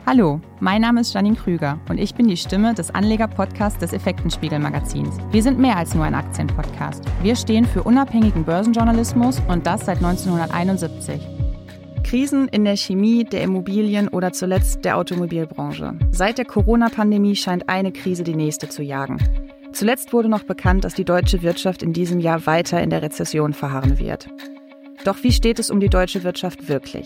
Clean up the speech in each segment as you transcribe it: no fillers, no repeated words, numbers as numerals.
Hallo, mein Name ist Janine Krüger und ich bin die Stimme des Anleger-Podcasts des Effektenspiegel-Magazins. Wir sind mehr als nur ein Aktienpodcast. Wir stehen für unabhängigen Börsenjournalismus und das seit 1971. Krisen in der Chemie, der Immobilien oder zuletzt der Automobilbranche. Seit der Corona-Pandemie scheint eine Krise die nächste zu jagen. Zuletzt wurde noch bekannt, dass die deutsche Wirtschaft in diesem Jahr weiter in der Rezession verharren wird. Doch wie steht es um die deutsche Wirtschaft wirklich?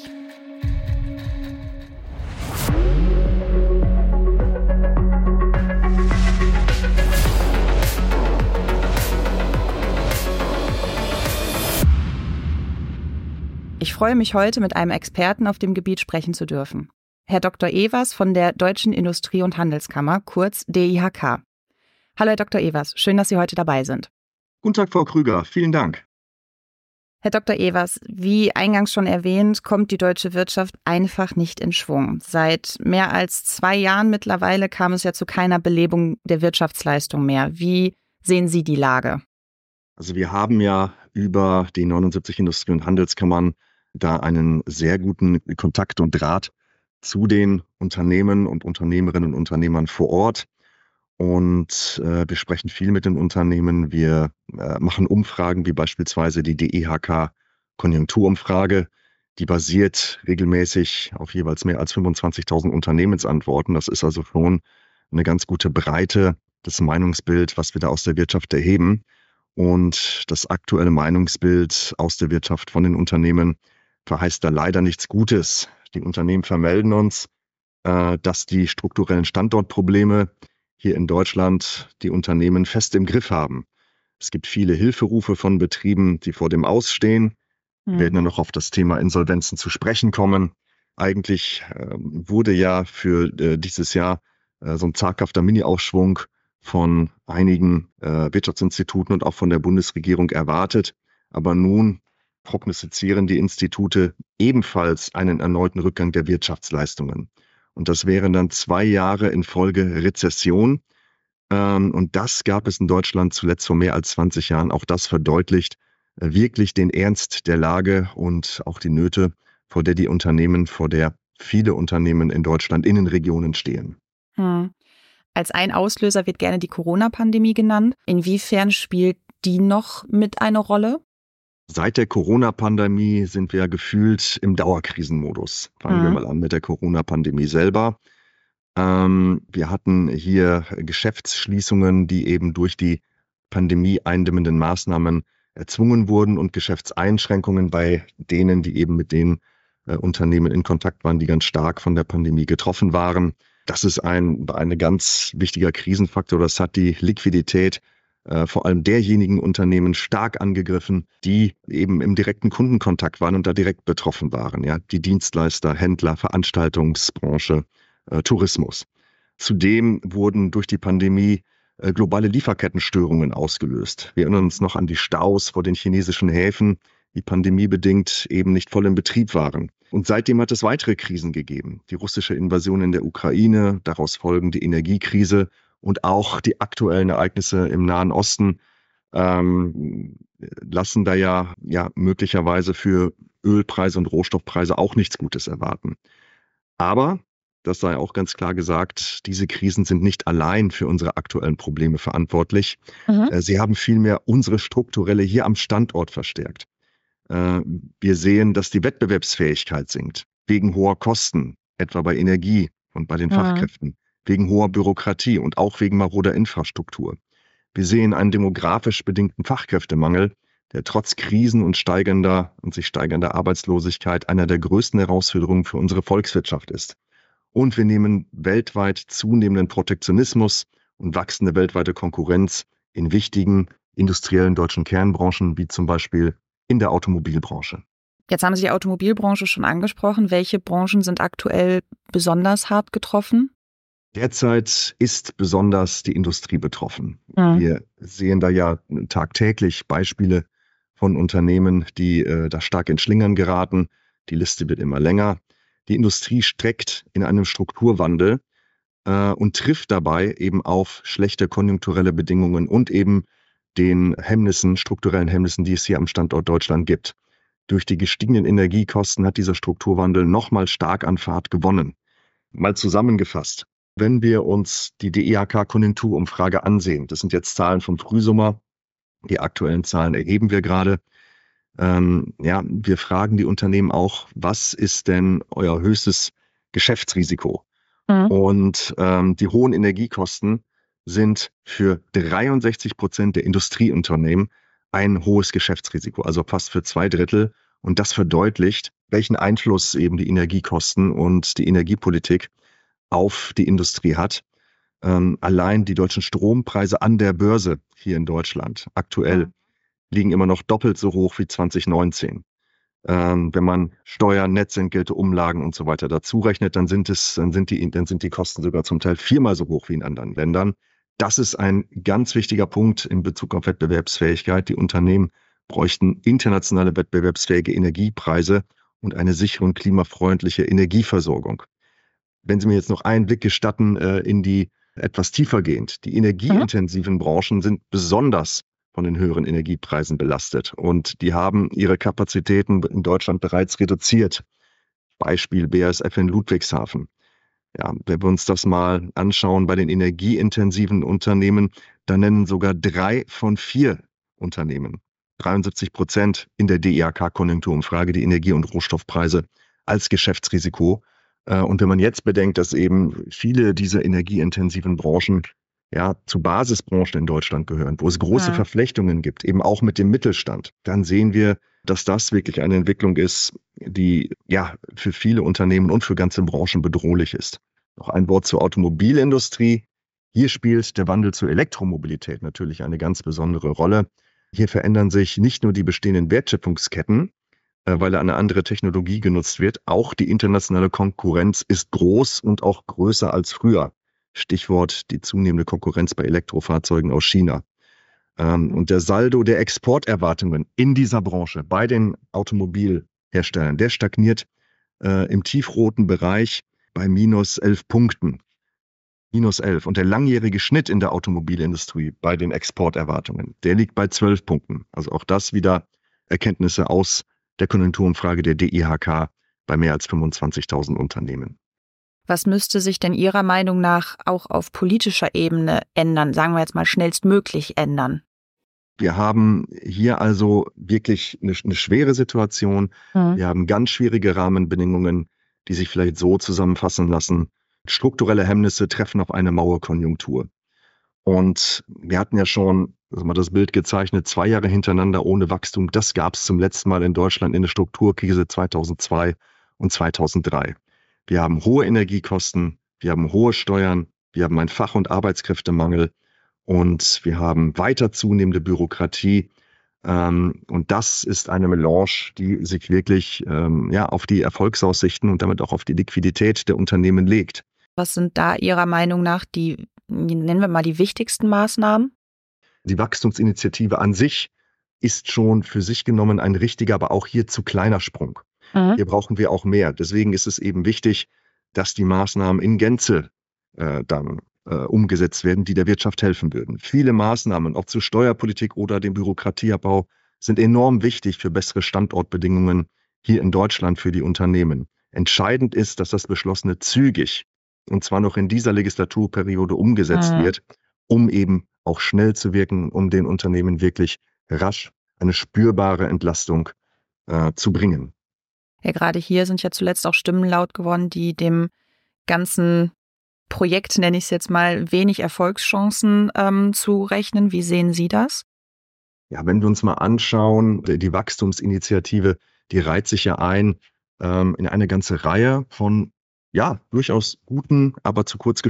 Ich freue mich heute, mit einem Experten auf dem Gebiet sprechen zu dürfen. Herr Dr. Ewers von der Deutschen Industrie- und Handelskammer, kurz DIHK. Hallo Herr Dr. Ewers, schön, dass Sie heute dabei sind. Guten Tag, Frau Krüger, vielen Dank. Herr Dr. Ewers, wie eingangs schon erwähnt, kommt die deutsche Wirtschaft einfach nicht in Schwung. Seit mehr als 2 Jahren mittlerweile kam es ja zu keiner Belebung der Wirtschaftsleistung mehr. Wie sehen Sie die Lage? Also wir haben ja über die 79 Industrie- und Handelskammern da einen sehr guten Kontakt und Draht zu den Unternehmen und Unternehmerinnen und Unternehmern vor Ort. Und wir sprechen viel mit den Unternehmen. Wir machen Umfragen, wie beispielsweise die DIHK-Konjunkturumfrage. Die basiert regelmäßig auf jeweils mehr als 25.000 Unternehmensantworten. Das ist also schon eine ganz gute Breite, das Meinungsbild, was wir da aus der Wirtschaft erheben. Und das aktuelle Meinungsbild aus der Wirtschaft von den Unternehmen verheißt da leider nichts Gutes. Die Unternehmen vermelden uns, dass die strukturellen Standortprobleme hier in Deutschland die Unternehmen fest im Griff haben. Es gibt viele Hilferufe von Betrieben, die vor dem Ausstehen. Wir werden ja noch auf das Thema Insolvenzen zu sprechen kommen. Eigentlich wurde ja für dieses Jahr so ein zaghafter Mini-Aufschwung von einigen Wirtschaftsinstituten und auch von der Bundesregierung erwartet. Aber nun prognostizieren die Institute ebenfalls einen erneuten Rückgang der Wirtschaftsleistungen. Und das wären dann 2 Jahre in Folge Rezession. Und das gab es in Deutschland zuletzt vor mehr als 20 Jahren. Auch das verdeutlicht wirklich den Ernst der Lage und auch die Nöte, vor der viele Unternehmen in Deutschland in den Regionen stehen. Als ein Auslöser wird gerne die Corona-Pandemie genannt. Inwiefern spielt die noch mit eine Rolle? Seit der Corona-Pandemie sind wir gefühlt im Dauerkrisenmodus. Fangen wir mal an mit der Corona-Pandemie selber. Wir hatten hier Geschäftsschließungen, die eben durch die Pandemie eindämmenden Maßnahmen erzwungen wurden und Geschäftseinschränkungen bei denen, die eben mit den Unternehmen in Kontakt waren, die ganz stark von der Pandemie getroffen waren. Das ist ein ganz wichtiger Krisenfaktor. Das hat die Liquidität vor allem derjenigen Unternehmen stark angegriffen, die eben im direkten Kundenkontakt waren und da direkt betroffen waren. Ja, die Dienstleister, Händler, Veranstaltungsbranche, Tourismus. Zudem wurden durch die Pandemie globale Lieferkettenstörungen ausgelöst. Wir erinnern uns noch an die Staus vor den chinesischen Häfen, die pandemiebedingt eben nicht voll in Betrieb waren. Und seitdem hat es weitere Krisen gegeben. Die russische Invasion in der Ukraine, daraus folgend die Energiekrise und auch die aktuellen Ereignisse im Nahen Osten lassen da ja möglicherweise für Ölpreise und Rohstoffpreise auch nichts Gutes erwarten. Aber, das sei auch ganz klar gesagt, diese Krisen sind nicht allein für unsere aktuellen Probleme verantwortlich. Sie haben vielmehr unsere strukturelle hier am Standort verstärkt. Wir sehen, dass die Wettbewerbsfähigkeit sinkt, wegen hoher Kosten, etwa bei Energie und bei den Fachkräften, wegen hoher Bürokratie und auch wegen maroder Infrastruktur. Wir sehen einen demografisch bedingten Fachkräftemangel, der trotz Krisen und sich steigernder Arbeitslosigkeit einer der größten Herausforderungen für unsere Volkswirtschaft ist. Und wir nehmen weltweit zunehmenden Protektionismus und wachsende weltweite Konkurrenz in wichtigen industriellen deutschen Kernbranchen, wie zum Beispiel in der Automobilbranche. Jetzt haben Sie die Automobilbranche schon angesprochen. Welche Branchen sind aktuell besonders hart getroffen? Derzeit ist besonders die Industrie betroffen. Wir sehen da ja tagtäglich Beispiele von Unternehmen, die da stark ins Schlingern geraten. Die Liste wird immer länger. Die Industrie steckt in einem Strukturwandel und trifft dabei eben auf schlechte konjunkturelle Bedingungen und eben den strukturellen Hemmnissen, die es hier am Standort Deutschland gibt. Durch die gestiegenen Energiekosten hat dieser Strukturwandel nochmal stark an Fahrt gewonnen. Mal zusammengefasst, wenn wir uns die DIHK-Konjunkturumfrage ansehen, das sind jetzt Zahlen vom Frühsommer, die aktuellen Zahlen erheben wir gerade. Wir fragen die Unternehmen auch, was ist denn euer höchstes Geschäftsrisiko? Mhm. Und die hohen Energiekosten sind für 63% der Industrieunternehmen ein hohes Geschäftsrisiko, also fast für 2/3. Und das verdeutlicht, welchen Einfluss eben die Energiekosten und die Energiepolitik auf die Industrie hat. Allein die deutschen Strompreise an der Börse hier in Deutschland aktuell liegen immer noch doppelt so hoch wie 2019. Wenn man Steuern, Netzentgelte, Umlagen und so weiter dazu rechnet, dann sind die Kosten sogar zum Teil 4-mal so hoch wie in anderen Ländern. Das ist ein ganz wichtiger Punkt in Bezug auf Wettbewerbsfähigkeit. Die Unternehmen bräuchten internationale wettbewerbsfähige Energiepreise und eine sichere und klimafreundliche Energieversorgung. Wenn Sie mir jetzt noch einen Blick gestatten, in die etwas tiefer gehend. Die energieintensiven Branchen sind besonders von den höheren Energiepreisen belastet und die haben ihre Kapazitäten in Deutschland bereits reduziert. Beispiel BASF in Ludwigshafen. Ja, wenn wir uns das mal anschauen bei den energieintensiven Unternehmen, dann nennen sogar 3 von 4 Unternehmen, 73% in der DIHK-Konjunkturumfrage, die Energie- und Rohstoffpreise als Geschäftsrisiko. Und wenn man jetzt bedenkt, dass eben viele dieser energieintensiven Branchen zu Basisbranchen in Deutschland gehören, wo es große Verflechtungen gibt, eben auch mit dem Mittelstand, dann sehen wir, dass das wirklich eine Entwicklung ist, die für viele Unternehmen und für ganze Branchen bedrohlich ist. Noch ein Wort zur Automobilindustrie. Hier spielt der Wandel zur Elektromobilität natürlich eine ganz besondere Rolle. Hier verändern sich nicht nur die bestehenden Wertschöpfungsketten, weil eine andere Technologie genutzt wird. Auch die internationale Konkurrenz ist groß und auch größer als früher. Stichwort die zunehmende Konkurrenz bei Elektrofahrzeugen aus China. Und der Saldo der Exporterwartungen in dieser Branche bei den Automobilherstellern, der stagniert im tiefroten Bereich bei -11 Punkten. -11. Und der langjährige Schnitt in der Automobilindustrie bei den Exporterwartungen, der liegt bei 12 Punkten. Also auch das wieder Erkenntnisse aus der Konjunkturumfrage der DIHK bei mehr als 25.000 Unternehmen. Was müsste sich denn Ihrer Meinung nach auch auf politischer Ebene ändern, sagen wir jetzt mal schnellstmöglich ändern? Wir haben hier also wirklich eine schwere Situation. Wir haben ganz schwierige Rahmenbedingungen, die sich vielleicht so zusammenfassen lassen. Strukturelle Hemmnisse treffen auf eine Mauerkonjunktur. Und wir hatten ja schon das Bild gezeichnet, 2 Jahre hintereinander ohne Wachstum. Das gab es zum letzten Mal in Deutschland in der Strukturkrise 2002 und 2003. Wir haben hohe Energiekosten, wir haben hohe Steuern, wir haben einen Fach- und Arbeitskräftemangel und wir haben weiter zunehmende Bürokratie. Und das ist eine Melange, die sich wirklich auf die Erfolgsaussichten und damit auch auf die Liquidität der Unternehmen legt. Was sind da Ihrer Meinung nach die, nennen wir mal, die wichtigsten Maßnahmen? Die Wachstumsinitiative an sich ist schon für sich genommen ein richtiger, aber auch hier zu kleiner Sprung. Hier brauchen wir auch mehr. Deswegen ist es eben wichtig, dass die Maßnahmen in Gänze dann umgesetzt werden, die der Wirtschaft helfen würden. Viele Maßnahmen, auch zur Steuerpolitik oder dem Bürokratieabbau, sind enorm wichtig für bessere Standortbedingungen hier in Deutschland für die Unternehmen. Entscheidend ist, dass das Beschlossene zügig, und zwar noch in dieser Legislaturperiode umgesetzt wird, um eben auch schnell zu wirken, um den Unternehmen wirklich rasch eine spürbare Entlastung zu bringen. Ja, gerade hier sind ja zuletzt auch Stimmen laut geworden, die dem ganzen Projekt, nenne ich es jetzt mal, wenig Erfolgschancen zurechnen. Wie sehen Sie das? Ja, wenn wir uns mal anschauen, die Wachstumsinitiative, die reiht sich ja ein in eine ganze Reihe von durchaus guten, aber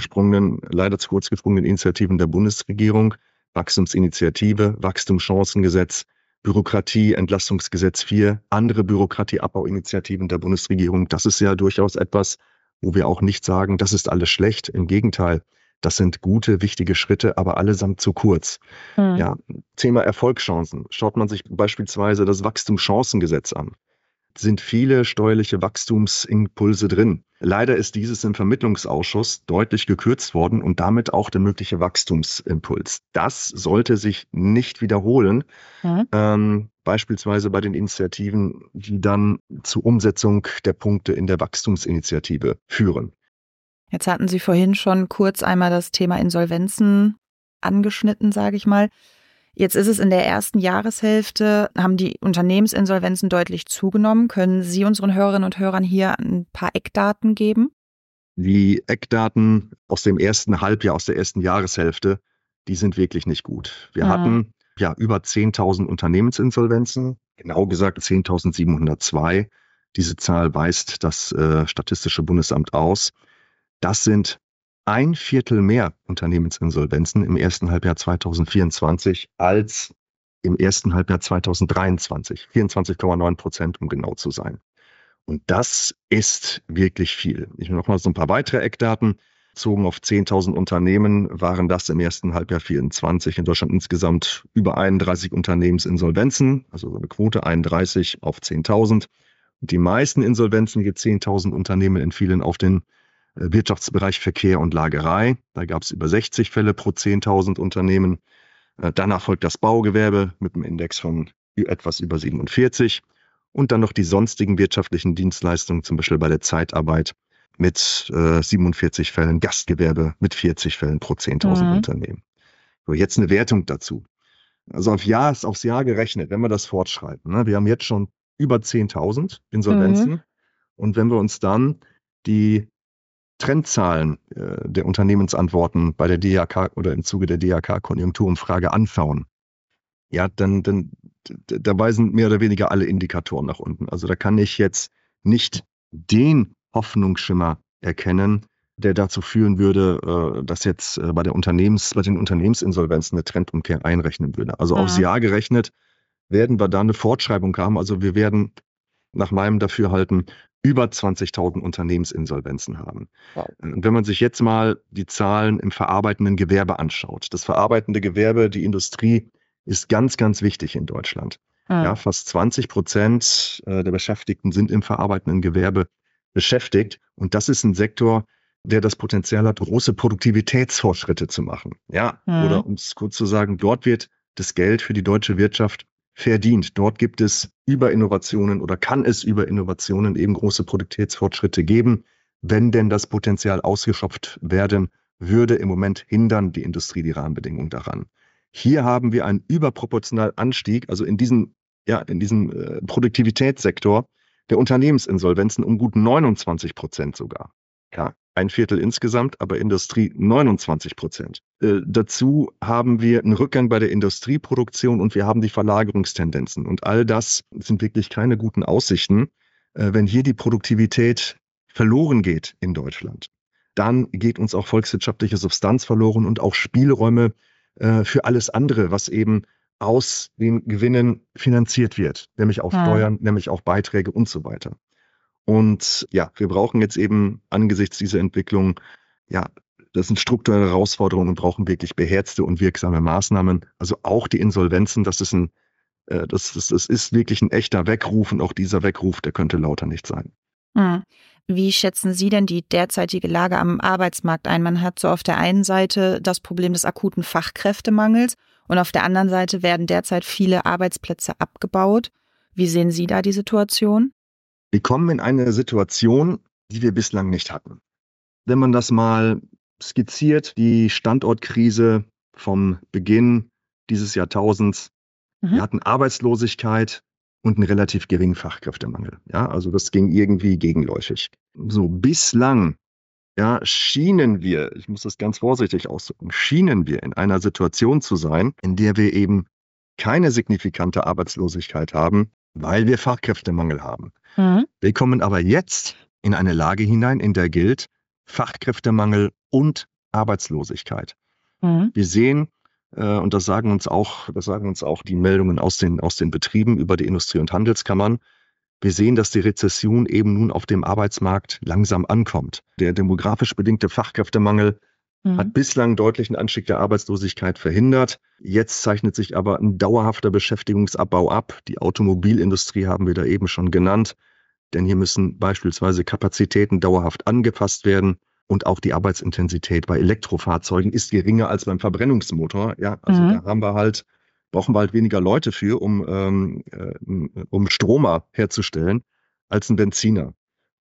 leider zu kurz gesprungenen Initiativen der Bundesregierung. Wachstumsinitiative, Wachstumschancengesetz, Bürokratieentlastungsgesetz 4, andere Bürokratieabbauinitiativen der Bundesregierung. Das ist ja durchaus etwas, wo wir auch nicht sagen, das ist alles schlecht. Im Gegenteil, das sind gute, wichtige Schritte, aber allesamt zu kurz. Ja, Thema Erfolgschancen. Schaut man sich beispielsweise das Wachstumschancengesetz an, sind viele steuerliche Wachstumsimpulse drin. Leider ist dieses im Vermittlungsausschuss deutlich gekürzt worden und damit auch der mögliche Wachstumsimpuls. Das sollte sich nicht wiederholen, beispielsweise bei den Initiativen, die dann zur Umsetzung der Punkte in der Wachstumsinitiative führen. Jetzt hatten Sie vorhin schon kurz einmal das Thema Insolvenzen angeschnitten, sage ich mal. Jetzt ist es in der ersten Jahreshälfte, haben die Unternehmensinsolvenzen deutlich zugenommen. Können Sie unseren Hörerinnen und Hörern hier ein paar Eckdaten geben? Die Eckdaten aus dem ersten Halbjahr, aus der ersten Jahreshälfte, die sind wirklich nicht gut. Wir hatten ja über 10.000 Unternehmensinsolvenzen, genau gesagt 10.702. Diese Zahl weist das Statistische Bundesamt aus. Das sind ein Viertel mehr Unternehmensinsolvenzen im ersten Halbjahr 2024 als im ersten Halbjahr 2023. 24,9%, um genau zu sein. Und das ist wirklich viel. Ich will noch mal so ein paar weitere Eckdaten. Bezogen auf 10.000 Unternehmen waren das im ersten Halbjahr 2024 in Deutschland insgesamt über 31 Unternehmensinsolvenzen, also eine Quote 31 auf 10.000. Und die meisten Insolvenzen je 10.000 Unternehmen entfielen auf den Wirtschaftsbereich Verkehr und Lagerei. Da gab es über 60 Fälle pro 10.000 Unternehmen. Danach folgt das Baugewerbe mit einem Index von etwas über 47. Und dann noch die sonstigen wirtschaftlichen Dienstleistungen, zum Beispiel bei der Zeitarbeit mit 47 Fällen, Gastgewerbe mit 40 Fällen pro 10.000 Unternehmen. So, jetzt eine Wertung dazu. Also aufs Jahr gerechnet, wenn wir das fortschreiben. Ne? Wir haben jetzt schon über 10.000 Insolvenzen. Und wenn wir uns dann die Trendzahlen der Unternehmensantworten bei der DIHK oder im Zuge der DIHK-Konjunkturumfrage anschauen, ja, dann da weisen mehr oder weniger alle Indikatoren nach unten. Also da kann ich jetzt nicht den Hoffnungsschimmer erkennen, der dazu führen würde, dass jetzt bei den Unternehmensinsolvenzen eine Trendumkehr einrechnen würde. Also aufs Jahr gerechnet werden wir da eine Fortschreibung haben. Also wir werden nach meinem Dafürhalten über 20.000 Unternehmensinsolvenzen haben. Wow. Und wenn man sich jetzt mal die Zahlen im verarbeitenden Gewerbe anschaut, das verarbeitende Gewerbe, die Industrie, ist ganz, ganz wichtig in Deutschland. Ja, fast 20% der Beschäftigten sind im verarbeitenden Gewerbe beschäftigt. Und das ist ein Sektor, der das Potenzial hat, große Produktivitätsfortschritte zu machen. Ja, oder um es kurz zu sagen, dort wird das Geld für die deutsche Wirtschaft verdient. Dort gibt es über Innovationen oder kann es über Innovationen eben große Produktivitätsfortschritte geben. Wenn denn das Potenzial ausgeschöpft werden würde, im Moment hindern die Industrie die Rahmenbedingungen daran. Hier haben wir einen überproportionalen Anstieg, also in diesem Produktivitätssektor der Unternehmensinsolvenzen um gut 29% sogar. Ja, ein Viertel insgesamt, aber Industrie 29%. Dazu haben wir einen Rückgang bei der Industrieproduktion und wir haben die Verlagerungstendenzen. Und all das sind wirklich keine guten Aussichten. Wenn hier die Produktivität verloren geht in Deutschland, dann geht uns auch volkswirtschaftliche Substanz verloren und auch Spielräume für alles andere, was eben aus den Gewinnen finanziert wird, nämlich auch Steuern, nämlich auch Beiträge und so weiter. Und ja, wir brauchen jetzt eben angesichts dieser Entwicklung, ja, das sind strukturelle Herausforderungen und brauchen wirklich beherzte und wirksame Maßnahmen. Also auch die Insolvenzen, das ist wirklich ein echter Weckruf und auch dieser Weckruf, der könnte lauter nicht sein. Wie schätzen Sie denn die derzeitige Lage am Arbeitsmarkt ein? Man hat so auf der einen Seite das Problem des akuten Fachkräftemangels und auf der anderen Seite werden derzeit viele Arbeitsplätze abgebaut. Wie sehen Sie da die Situation? Wir kommen in eine Situation, die wir bislang nicht hatten. Wenn man das mal skizziert, die Standortkrise vom Beginn dieses Jahrtausends, wir hatten Arbeitslosigkeit und einen relativ geringen Fachkräftemangel. Ja, also das ging irgendwie gegenläufig. So, bislang, ja, schienen wir, ich muss das ganz vorsichtig ausdrücken, schienen wir in einer Situation zu sein, in der wir eben keine signifikante Arbeitslosigkeit haben, weil wir Fachkräftemangel haben. Wir kommen aber jetzt in eine Lage hinein, in der gilt Fachkräftemangel und Arbeitslosigkeit. Wir sehen, und das sagen uns auch die Meldungen aus den Betrieben über die Industrie- und Handelskammern, wir sehen, dass die Rezession eben nun auf dem Arbeitsmarkt langsam ankommt. Der demografisch bedingte Fachkräftemangel hat bislang einen deutlichen Anstieg der Arbeitslosigkeit verhindert. Jetzt zeichnet sich aber ein dauerhafter Beschäftigungsabbau ab. Die Automobilindustrie haben wir da eben schon genannt, denn hier müssen beispielsweise Kapazitäten dauerhaft angepasst werden. Und auch die Arbeitsintensität bei Elektrofahrzeugen ist geringer als beim Verbrennungsmotor. Ja, also da brauchen wir halt weniger Leute für, um Stromer herzustellen, als ein Benziner.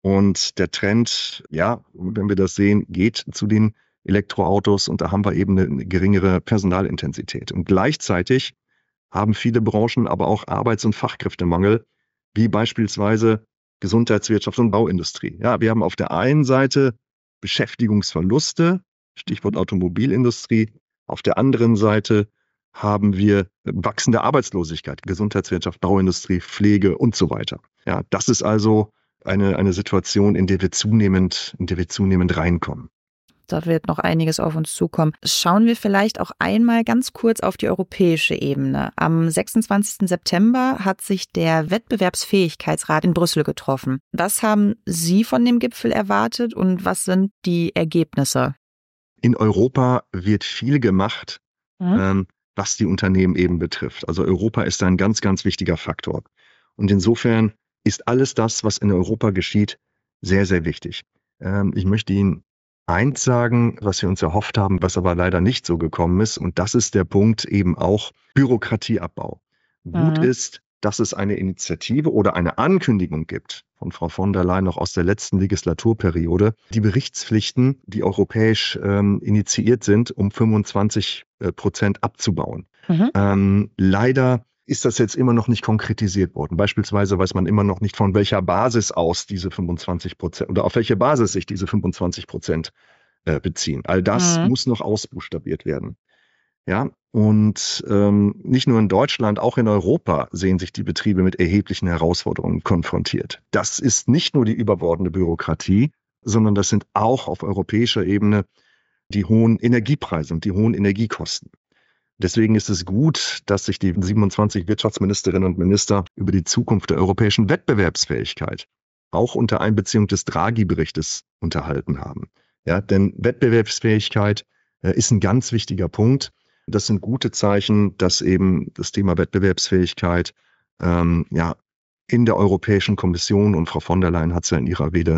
Und der Trend, ja, wenn wir das sehen, geht zu den Elektroautos und da haben wir eben eine geringere Personalintensität. Und gleichzeitig haben viele Branchen aber auch Arbeits- und Fachkräftemangel, wie beispielsweise Gesundheitswirtschaft und Bauindustrie. Ja, wir haben auf der einen Seite Beschäftigungsverluste, Stichwort Automobilindustrie. Auf der anderen Seite haben wir wachsende Arbeitslosigkeit, Gesundheitswirtschaft, Bauindustrie, Pflege und so weiter. Ja, das ist also eine Situation, in der wir zunehmend reinkommen. Da wird noch einiges auf uns zukommen. Schauen wir vielleicht auch einmal ganz kurz auf die europäische Ebene. Am 26. September hat sich der Wettbewerbsfähigkeitsrat in Brüssel getroffen. Was haben Sie von dem Gipfel erwartet und was sind die Ergebnisse? In Europa wird viel gemacht, was die Unternehmen eben betrifft. Also Europa ist ein ganz, ganz wichtiger Faktor. Und insofern ist alles das, was in Europa geschieht, sehr, sehr wichtig. Ich möchte Ihnen eins sagen, was wir uns erhofft haben, was aber leider nicht so gekommen ist. Und das ist der Punkt eben auch Bürokratieabbau. Gut ist, dass es eine Initiative oder eine Ankündigung gibt von Frau von der Leyen noch aus der letzten Legislaturperiode, die Berichtspflichten, die europäisch initiiert sind, um 25% abzubauen. Leider ist das jetzt immer noch nicht konkretisiert worden. Beispielsweise weiß man immer noch nicht, von welcher Basis aus diese 25% oder auf welche Basis sich diese 25% beziehen. All das muss noch ausbuchstabiert werden. Ja, und nicht nur in Deutschland, auch in Europa sehen sich die Betriebe mit erheblichen Herausforderungen konfrontiert. Das ist nicht nur die überbordende Bürokratie, sondern das sind auch auf europäischer Ebene die hohen Energiepreise und die hohen Energiekosten. Deswegen ist es gut, dass sich die 27 Wirtschaftsministerinnen und Minister über die Zukunft der europäischen Wettbewerbsfähigkeit auch unter Einbeziehung des Draghi-Berichtes unterhalten haben. Ja, denn Wettbewerbsfähigkeit ist ein ganz wichtiger Punkt. Das sind gute Zeichen, dass eben das Thema Wettbewerbsfähigkeit in der Europäischen Kommission, und Frau von der Leyen hat es ja in ihrer Rede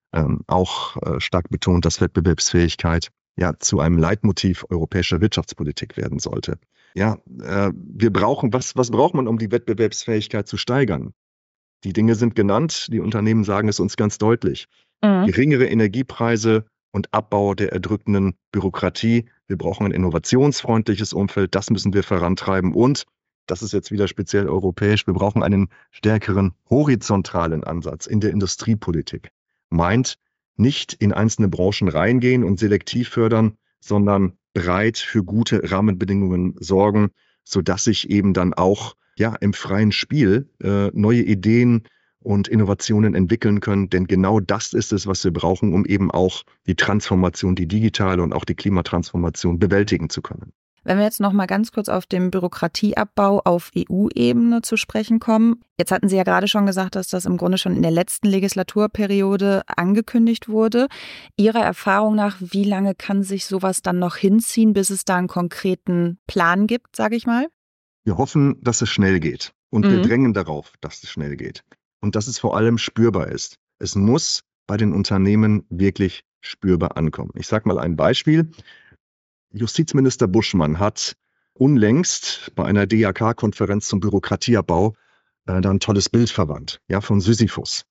auch stark betont, dass Wettbewerbsfähigkeit zu einem Leitmotiv europäischer Wirtschaftspolitik werden sollte. Ja, wir brauchen, was braucht man, um die Wettbewerbsfähigkeit zu steigern? Die Dinge sind genannt, die Unternehmen sagen es uns ganz deutlich. Geringere Energiepreise und Abbau der erdrückenden Bürokratie. Wir brauchen ein innovationsfreundliches Umfeld, das müssen wir vorantreiben. Und, das ist jetzt wieder speziell europäisch, wir brauchen einen stärkeren horizontalen Ansatz in der Industriepolitik. Meint, nicht in einzelne Branchen reingehen und selektiv fördern, sondern breit für gute Rahmenbedingungen sorgen, sodass sich eben dann auch im freien Spiel neue Ideen und Innovationen entwickeln können. Denn genau das ist es, was wir brauchen, um eben auch die Transformation, die digitale und auch die Klimatransformation bewältigen zu können. Wenn wir jetzt noch mal ganz kurz auf den Bürokratieabbau auf EU-Ebene zu sprechen kommen. Jetzt hatten Sie ja gerade schon gesagt, dass das im Grunde schon in der letzten Legislaturperiode angekündigt wurde. Ihrer Erfahrung nach, wie lange kann sich sowas dann noch hinziehen, bis es da einen konkreten Plan gibt, sage ich mal? Wir hoffen, dass es schnell geht. Und wir drängen darauf, dass es schnell geht. Und dass es vor allem spürbar ist. Es muss bei den Unternehmen wirklich spürbar ankommen. Ich sage mal ein Beispiel. Justizminister Buschmann hat unlängst bei einer DAK-Konferenz zum Bürokratieabbau da ein tolles Bild verwandt, von Sisyphus.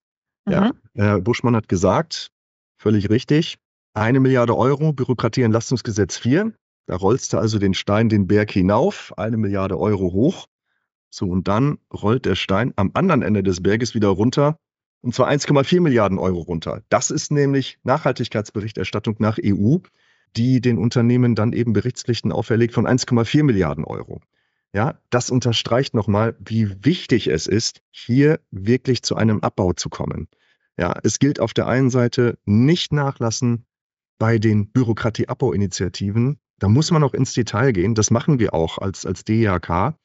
Buschmann hat gesagt, völlig richtig, 1 Milliarde Euro, Bürokratieentlassungsgesetz 4, da rollst du also den Stein den Berg hinauf, 1 Milliarde Euro hoch. So, und dann rollt der Stein am anderen Ende des Berges wieder runter, und zwar 1,4 Milliarden Euro runter. Das ist nämlich Nachhaltigkeitsberichterstattung nach EU, die den Unternehmen dann eben Berichtspflichten auferlegt von 1,4 Milliarden Euro. Ja, das unterstreicht nochmal, wie wichtig es ist, hier wirklich zu einem Abbau zu kommen. Ja, es gilt auf der einen Seite nicht nachlassen bei den Bürokratieabbauinitiativen. Da muss man auch ins Detail gehen. Das machen wir auch als DIHK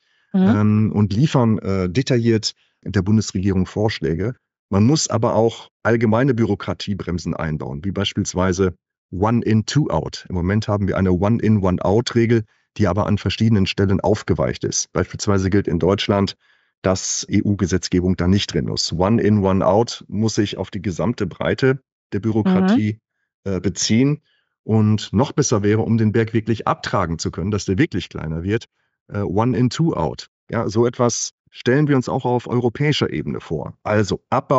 und liefern detailliert der Bundesregierung Vorschläge. Man muss aber auch allgemeine Bürokratiebremsen einbauen, wie beispielsweise One-in, Two-out. Im Moment haben wir eine One-in, One-out-Regel, die aber an verschiedenen Stellen aufgeweicht ist. Beispielsweise gilt in Deutschland, dass EU-Gesetzgebung da nicht drin ist. One-in, One-out muss sich auf die gesamte Breite der Bürokratie beziehen. Und noch besser wäre, um den Berg wirklich abtragen zu können, dass der wirklich kleiner wird, One-in, Two-out. Ja, so etwas stellen wir uns auch auf europäischer Ebene vor. Also Abbau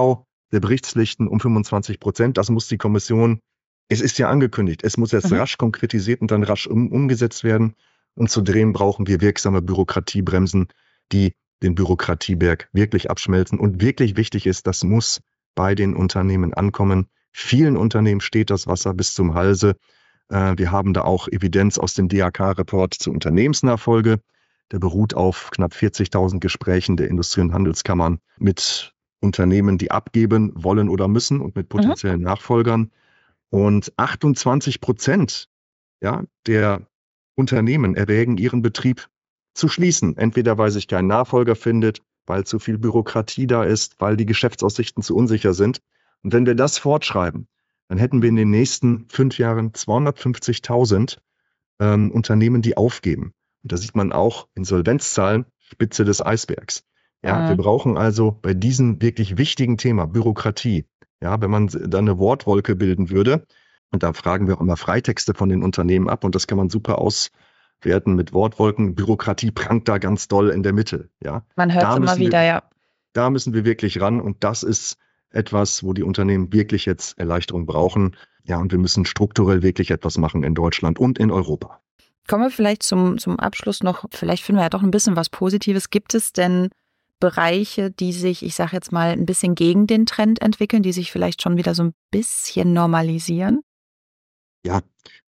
der Berichtspflichten um 25%. Das muss die Kommission, es ist ja angekündigt, es muss jetzt rasch konkretisiert und dann rasch umgesetzt werden. Und zudem brauchen wir wirksame Bürokratiebremsen, die den Bürokratieberg wirklich abschmelzen. Und wirklich wichtig ist, das muss bei den Unternehmen ankommen. Vielen Unternehmen steht das Wasser bis zum Halse. Wir haben da auch Evidenz aus dem DAK-Report zur Unternehmensnachfolge. Der beruht auf knapp 40.000 Gesprächen der Industrie- und Handelskammern mit Unternehmen, die abgeben wollen oder müssen und mit potenziellen Nachfolgern. Und 28% der Unternehmen erwägen, ihren Betrieb zu schließen. Entweder weil sich kein Nachfolger findet, weil zu viel Bürokratie da ist, weil die Geschäftsaussichten zu unsicher sind. Und wenn wir das fortschreiben, dann hätten wir in den nächsten 5 Jahren 250.000 Unternehmen, die aufgeben. Und da sieht man auch Insolvenzzahlen, Spitze des Eisbergs. Ja, wir brauchen also bei diesem wirklich wichtigen Thema Bürokratie, ja, wenn man da eine Wortwolke bilden würde, und da fragen wir auch immer Freitexte von den Unternehmen ab und das kann man super auswerten mit Wortwolken. Bürokratie prangt da ganz doll in der Mitte. Ja, man hört es immer wieder, ja. Da müssen wir wirklich ran und das ist etwas, wo die Unternehmen wirklich jetzt Erleichterung brauchen. Ja, und wir müssen strukturell wirklich etwas machen in Deutschland und in Europa. Kommen wir vielleicht zum Abschluss noch, vielleicht finden wir ja doch ein bisschen was Positives. Gibt es denn Bereiche, die sich, ich sage jetzt mal, ein bisschen gegen den Trend entwickeln, die sich vielleicht schon wieder so ein bisschen normalisieren? Ja,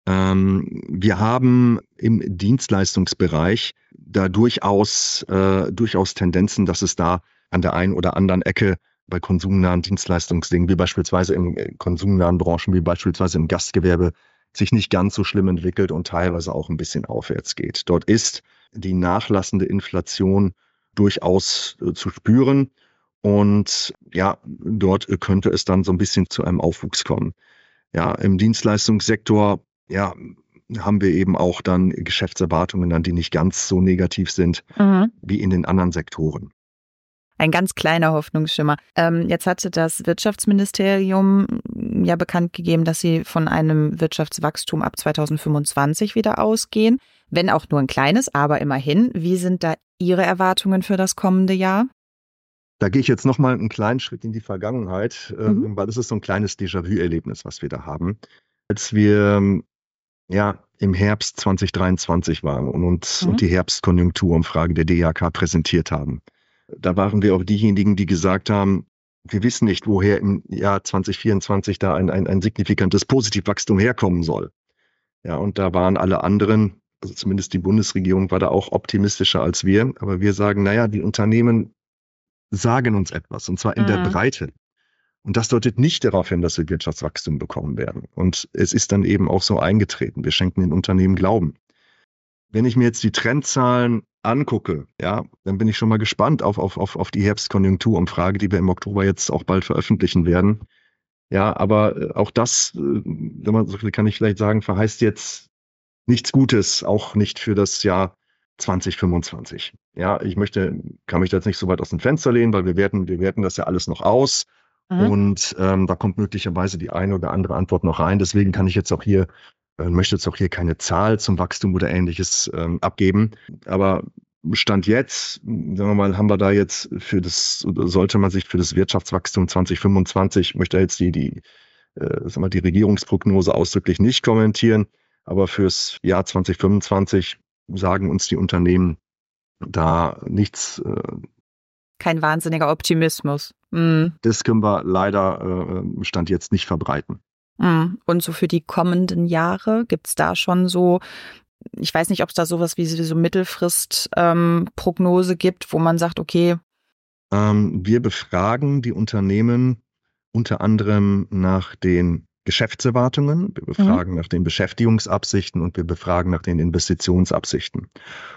wir haben im Dienstleistungsbereich da durchaus Tendenzen, dass es da an der einen oder anderen Ecke bei konsumnahen Dienstleistungsdingen, wie beispielsweise in konsumnahen Branchen, wie beispielsweise im Gastgewerbe, sich nicht ganz so schlimm entwickelt und teilweise auch ein bisschen aufwärts geht. Dort ist die nachlassende Inflation durchaus zu spüren und ja, dort könnte es dann so ein bisschen zu einem Aufwuchs kommen. Ja, im Dienstleistungssektor, ja, haben wir eben auch dann Geschäftserwartungen, dann, die nicht ganz so negativ sind wie in den anderen Sektoren. Ein ganz kleiner Hoffnungsschimmer. Jetzt hatte das Wirtschaftsministerium ja bekannt gegeben, dass sie von einem Wirtschaftswachstum ab 2025 wieder ausgehen. Wenn auch nur ein kleines, aber immerhin. Wie sind da Ihre Erwartungen für das kommende Jahr? Da gehe ich jetzt nochmal einen kleinen Schritt in die Vergangenheit, weil das ist so ein kleines Déjà-vu-Erlebnis, was wir da haben. Als wir im Herbst 2023 waren und die Herbstkonjunkturumfrage der DIHK präsentiert haben, da waren wir auch diejenigen, die gesagt haben, wir wissen nicht, woher im Jahr 2024 da ein signifikantes Positivwachstum herkommen soll. Ja, und da waren alle anderen, also zumindest die Bundesregierung war da auch optimistischer als wir, aber wir sagen, die Unternehmen sagen uns etwas, und zwar in der Breite. Und das deutet nicht darauf hin, dass wir Wirtschaftswachstum bekommen werden. Und es ist dann eben auch so eingetreten. Wir schenken den Unternehmen Glauben. Wenn ich mir jetzt die Trendzahlen angucke, dann bin ich schon mal gespannt auf die Herbstkonjunkturumfrage, die wir im Oktober jetzt auch bald veröffentlichen werden. Ja, aber auch das, wenn man so viel kann ich vielleicht sagen, verheißt jetzt nichts Gutes, auch nicht für das Jahr 2025. Ja, kann mich da jetzt nicht so weit aus dem Fenster lehnen, weil wir werten das ja alles noch aus. Und da kommt möglicherweise die eine oder andere Antwort noch rein. Deswegen möchte jetzt auch hier keine Zahl zum Wachstum oder Ähnliches abgeben. Aber Stand jetzt, sagen wir mal, haben wir da jetzt sollte man sich für das Wirtschaftswachstum 2025, möchte jetzt die Regierungsprognose ausdrücklich nicht kommentieren, aber fürs Jahr 2025 sagen uns die Unternehmen da nichts. Kein wahnsinniger Optimismus. Das können wir leider Stand jetzt nicht verbreiten. Und so für die kommenden Jahre, gibt es da schon so, ich weiß nicht, ob es da sowas wie so Mittelfrist-Prognose gibt, wo man sagt, okay. Wir befragen die Unternehmen unter anderem nach den Geschäftserwartungen, wir befragen nach den Beschäftigungsabsichten und wir befragen nach den Investitionsabsichten.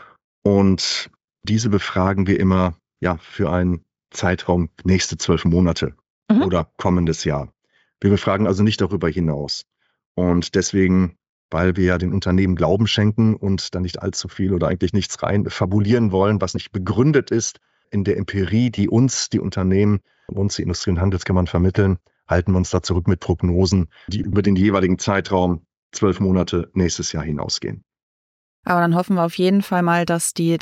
Und diese befragen wir immer für einen Zeitraum nächste 12 Monate oder kommendes Jahr. Wir befragen also nicht darüber hinaus. Und deswegen, weil wir ja den Unternehmen Glauben schenken und da nicht allzu viel oder eigentlich nichts rein fabulieren wollen, was nicht begründet ist in der Empirie, die uns, die Unternehmen, uns die Industrie- und Handelskammern vermitteln, halten wir uns da zurück mit Prognosen, die über den jeweiligen Zeitraum 12 Monate nächstes Jahr hinausgehen. Aber dann hoffen wir auf jeden Fall mal, dass der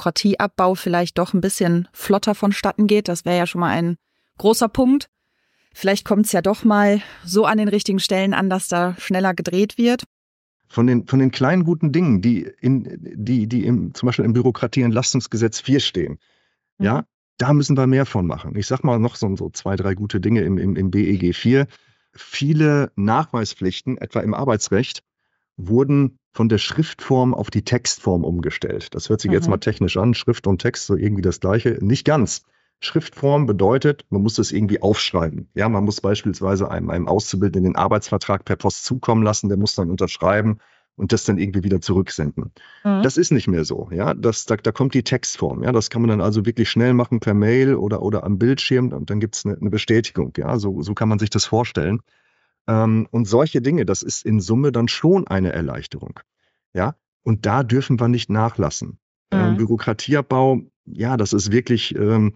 Bürokratieabbau vielleicht doch ein bisschen flotter vonstatten geht. Das wäre ja schon mal ein großer Punkt. vielleicht kommt es ja doch mal so an den richtigen Stellen an, dass da schneller gedreht wird. Von den kleinen guten Dingen, die zum Beispiel im Bürokratieentlastungsgesetz 4 stehen, ja, da müssen wir mehr von machen. Ich sag mal noch so 2, 3 gute Dinge im BEG 4. Viele Nachweispflichten, etwa im Arbeitsrecht, wurden von der Schriftform auf die Textform umgestellt. Das hört sich jetzt mal technisch an, Schrift und Text, so irgendwie das Gleiche. Nicht ganz. Schriftform bedeutet, man muss das irgendwie aufschreiben. Ja, man muss beispielsweise einem Auszubildenden den Arbeitsvertrag per Post zukommen lassen, der muss dann unterschreiben und das dann irgendwie wieder zurücksenden. Das ist nicht mehr so. Ja, da kommt die Textform. Ja, das kann man dann also wirklich schnell machen per Mail oder am Bildschirm und dann gibt es eine Bestätigung. Ja, so kann man sich das vorstellen. Und solche Dinge, das ist in Summe dann schon eine Erleichterung. Ja, und da dürfen wir nicht nachlassen. Bürokratieabbau, ja, das ist wirklich,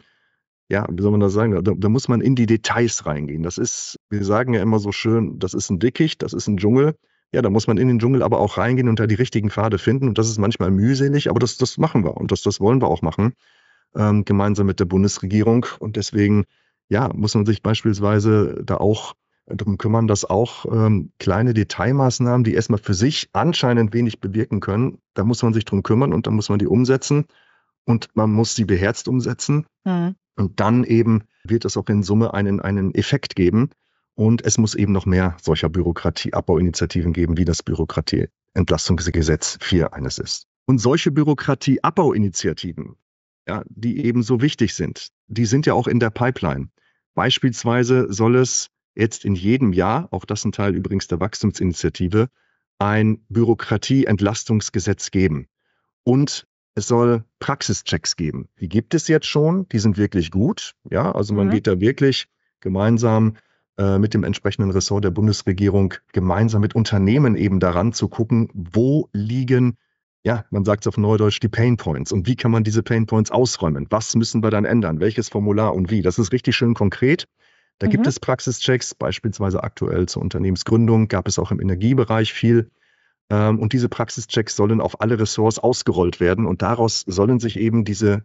wie soll man das sagen, da muss man in die Details reingehen. Wir sagen ja immer so schön, das ist ein Dickicht, das ist ein Dschungel. Ja, da muss man in den Dschungel aber auch reingehen und da die richtigen Pfade finden. Und das ist manchmal mühselig, aber das machen wir und das wollen wir auch machen, gemeinsam mit der Bundesregierung. Und deswegen, ja, muss man sich beispielsweise da auch darum kümmern, dass auch kleine Detailmaßnahmen, die erstmal für sich anscheinend wenig bewirken können, da muss man sich drum kümmern und dann muss man die umsetzen und man muss sie beherzt umsetzen. Und dann eben wird es auch in Summe einen Effekt geben. Und es muss eben noch mehr solcher Bürokratieabbauinitiativen geben, wie das Bürokratieentlastungsgesetz 4 eines ist. Und solche Bürokratieabbauinitiativen, ja, die eben so wichtig sind, die sind ja auch in der Pipeline. Beispielsweise soll es jetzt in jedem Jahr, auch das ein Teil übrigens der Wachstumsinitiative, ein Bürokratieentlastungsgesetz geben. Und es soll Praxischecks geben. Die gibt es jetzt schon, die sind wirklich gut. Ja, also man geht da wirklich gemeinsam mit dem entsprechenden Ressort der Bundesregierung, gemeinsam mit Unternehmen eben daran zu gucken, wo liegen, ja, man sagt es auf Neudeutsch, die Pain Points und wie kann man diese Pain Points ausräumen? Was müssen wir dann ändern? Welches Formular und wie? Das ist richtig schön konkret. Da gibt es Praxischecks, beispielsweise aktuell zur Unternehmensgründung, gab es auch im Energiebereich viel. Und diese Praxischecks sollen auf alle Ressorts ausgerollt werden und daraus sollen sich eben diese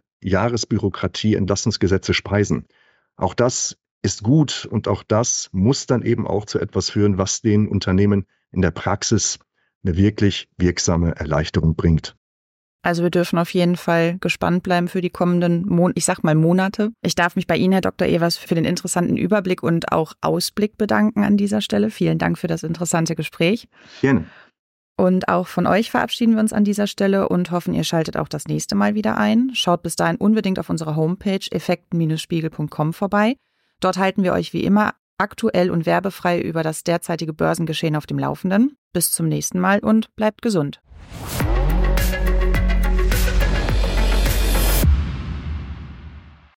Jahresbürokratie-Entlastungsgesetze speisen. Auch das ist gut und auch das muss dann eben auch zu etwas führen, was den Unternehmen in der Praxis eine wirklich wirksame Erleichterung bringt. Also wir dürfen auf jeden Fall gespannt bleiben für die kommenden Monate. Ich darf mich bei Ihnen, Herr Dr. Ewers, für den interessanten Überblick und auch Ausblick bedanken an dieser Stelle. Vielen Dank für das interessante Gespräch. Gerne. Und auch von euch verabschieden wir uns an dieser Stelle und hoffen, ihr schaltet auch das nächste Mal wieder ein. Schaut bis dahin unbedingt auf unserer Homepage effekten-spiegel.com vorbei. Dort halten wir euch wie immer aktuell und werbefrei über das derzeitige Börsengeschehen auf dem Laufenden. Bis zum nächsten Mal und bleibt gesund.